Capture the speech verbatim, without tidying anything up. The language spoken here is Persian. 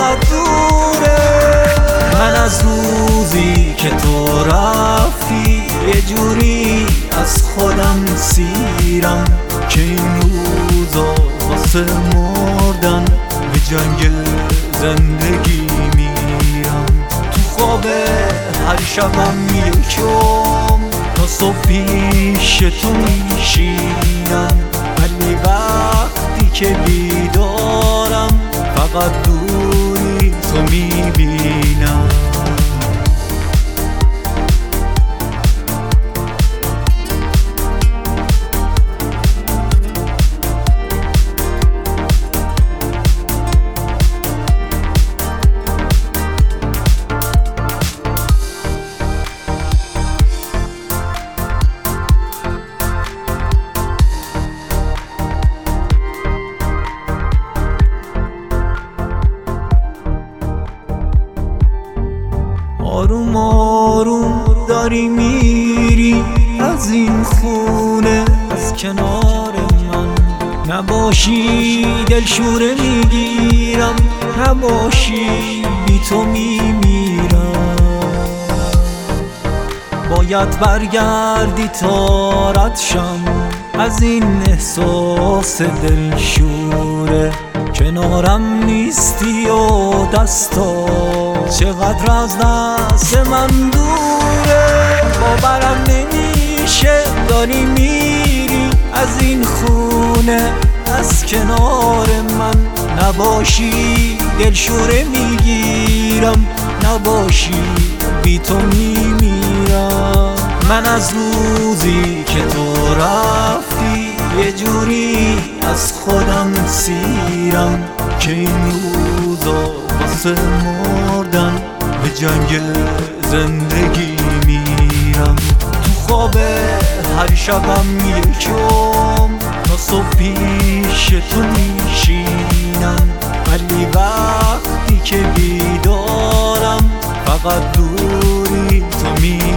چقدر دوره. من از روزی که تو رفتی یه جوری از خودم سیرم که این روزا واسه مردن به جنگ زندگی میرم. تو خواب هر شبم یکم تا صبح پیش تو میشینم، ولی وقتی که بیدارم فقط دوری تو میبینم. آروم آروم داری میری از این خونه، از کنار من نباشی دلشوره میگیرم، نباشی بی تو میمیرم. باید برگردی تا رد شم از این احساس دلشوره، کنارم نیستی و دستا چقدر از دست من دوره. باورم نمیشه داری میری از این خونه، از کنار من نباشی دلشوره میگیرم، نباشی بی تو میمیرم. من از روزی که تو رفتی یه جوری از خودم سیرم که این روزا واسه مردن به جنگ زندگی میرم. تو خواب هر شبم یکم تا صبح پیش تو میشینم، ولی وقتی که بیدارم فقط دوری تو میرم.